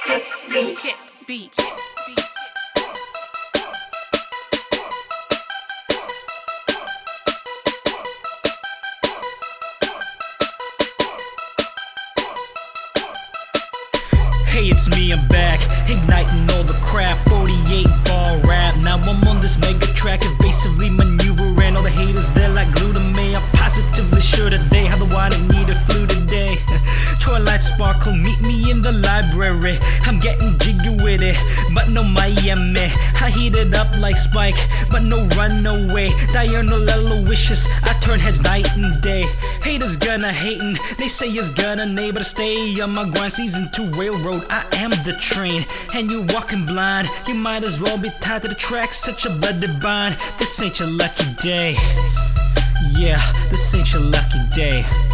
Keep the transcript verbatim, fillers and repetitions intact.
Hit beats. Hit beats. Hey, it's me, I'm back, igniting all the crap. Forty-eight ball rap. Now I'm on this mega track, evasively maneuvering all the haters. They're like glue to me. I'm positively sure that they have the one that need a flu today. Twilight sparkle, meet me in the library. I'm getting jiggy with it, but no Miami. I heat it up like Spike, but no runaway. Diurnal Aloysius, I turn heads night and day. Haters gonna hatin', they say it's gonna neigh, but I stay on my grind. Season two railroad, I am the train, and you're walking blind. You might as well be tied to the track, such a bloody bind. This ain't your lucky day. Yeah, this ain't your lucky day.